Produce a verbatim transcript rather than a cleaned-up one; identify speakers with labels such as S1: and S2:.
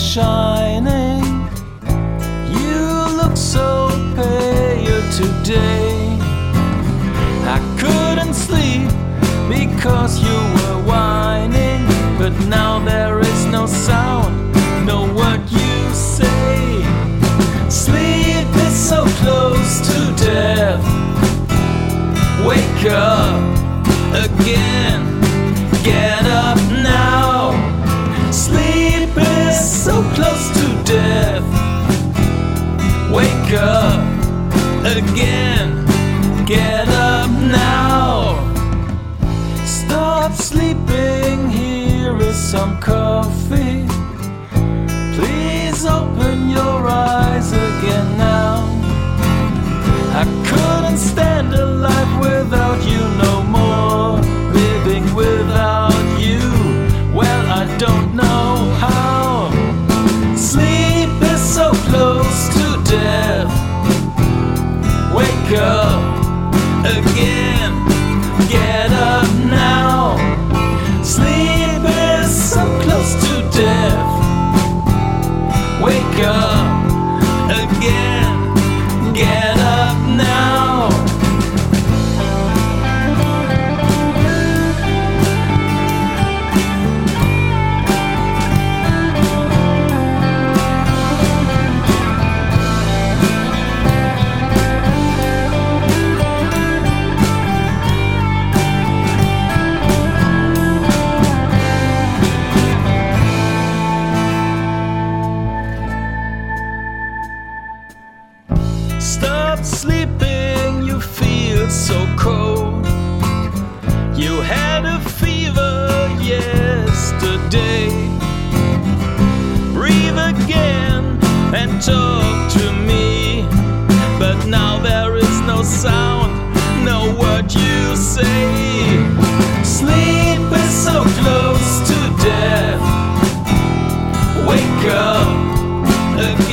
S1: shining. You look so pale today. I couldn't sleep because you were whining, but now there is no sound, no word you say. Sleep is so close to death. Wake up again, get up now. Sleep is so close to death. Wake up again, get up now. Stop sleeping, here is some coffee. Please open your eyes again now. I couldn't stand alive without you no more. Living without you, well, I don't know how. Sleep is so close to death. Wake up again, get up now. Sleep is so close to death. Wake up again, get up now. Stop sleeping, you feel so cold. You had a fever yesterday. Breathe again and talk to me, but now there is no sound, no word you say. Sleep is so close to death. Wake up again.